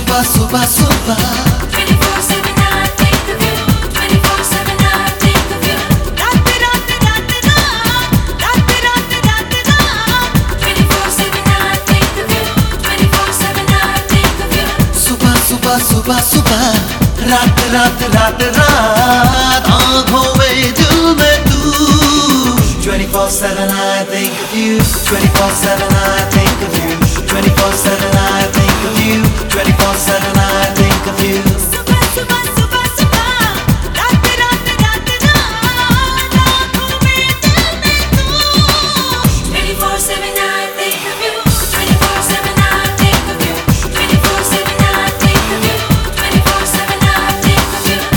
सुबह सुबह सुबह 24/7 I think of you. 24/7 I think of you. रात रात रात रात रात रात रात रात 24/7 I think of you. 24/7 I think of you. सुबह सुबह सुबह सुबह रात रात रात रात आँखों में दिल में तू 24/7 I think of you. 24/7 I think of you. 24/7 I think of you. 24/7 I think of you. सुबह सुबह सुबह सुबह रात रात रात रात आँखों में दिल में तू 24/7 I think of you. 24/7 I think of you. 24/7 I think of you. 24/7 I think of you.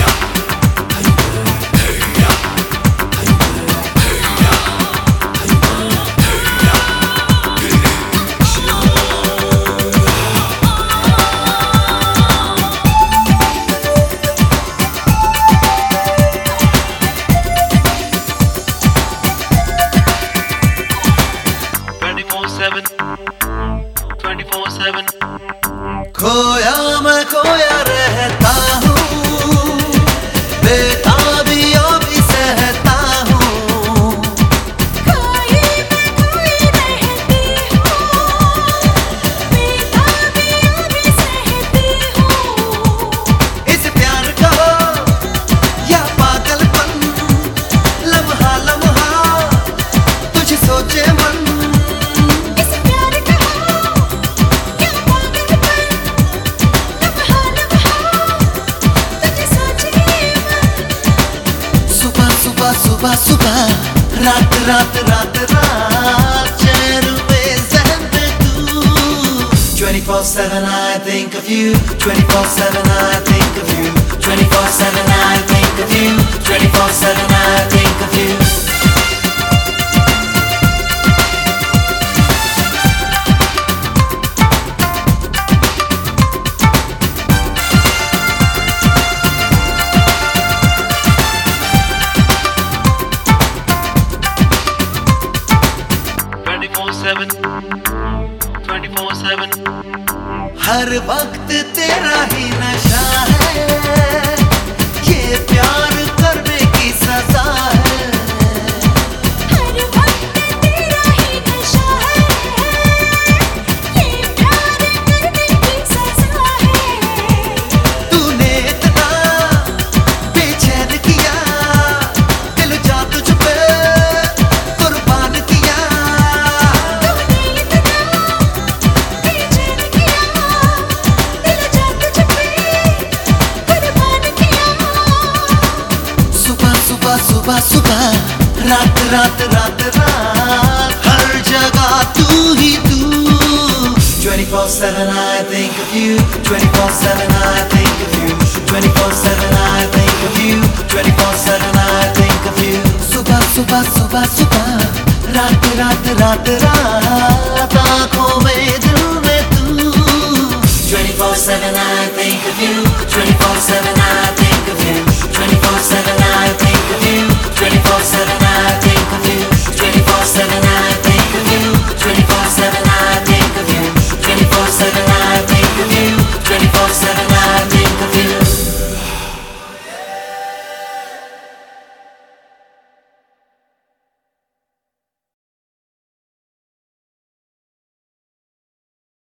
खोया मैं खोया रहता हूँ, बेताबियों भी सहता हूँ। खोई मैं खोई रहती हूँ, बेताबियों भी सहती हूँ। इस प्यार का या पागलपन, लम्हा लम्हा तुझ सोचे मन। इस प्यार का या पागलपन, लम्हा लम्हा तुझे सोचे मन। सुबह सुबह सुबह सुबह रात रात रात रात चैन में ज़हन में तू 24/7 I think of you. 24/7 I think of you. 24/7 I think of you. 24/7 I think of you. हर वक्त तेरा ही नशा है, ये प्यार करने की सजा है। हर वक्त तेरा ही नशा है, ये प्यार करने की सजा है। तूने इतना बेचैन किया, दिल जा तुझ पे कुर्बान किया। तूने इतना बेचैन किया, दिल जा तुझ पे कुर्बान किया। सुबह सुबह सुबह सुबह रात रात रात रात हर जगह तू ही तू 24/7 I think of you. 24/7 I think of you. 24/7 I think of you. 24/7 I think of you. सुबह सुबह सुबह सुबह रात रात रात रात आँखों में दिल में तू 24/7 I think of you. 24/7 I think